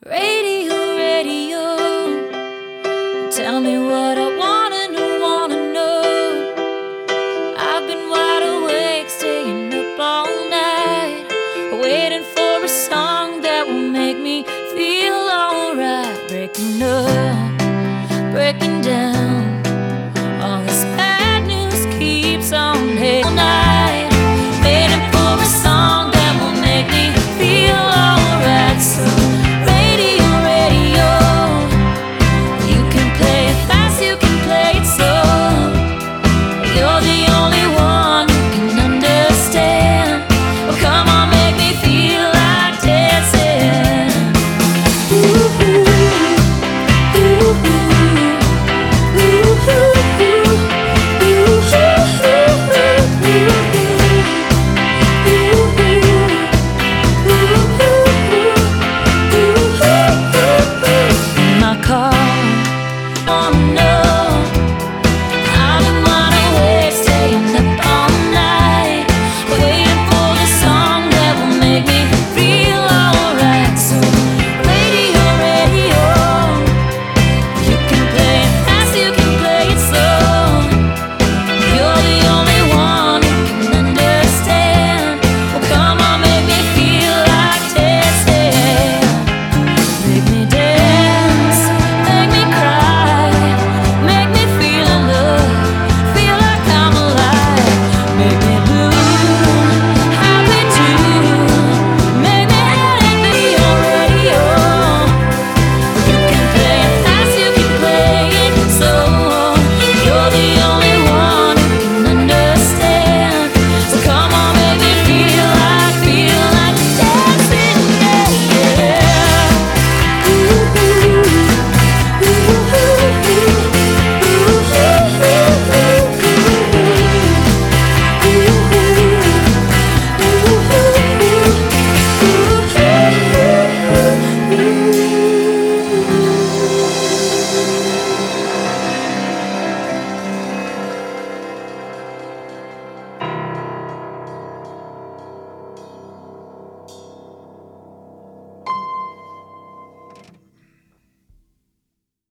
Radio, radio, tell me what I wanna know. I've been wide awake, staying up all night, waiting for a song that will make me feel alright. Breaking up, breaking down.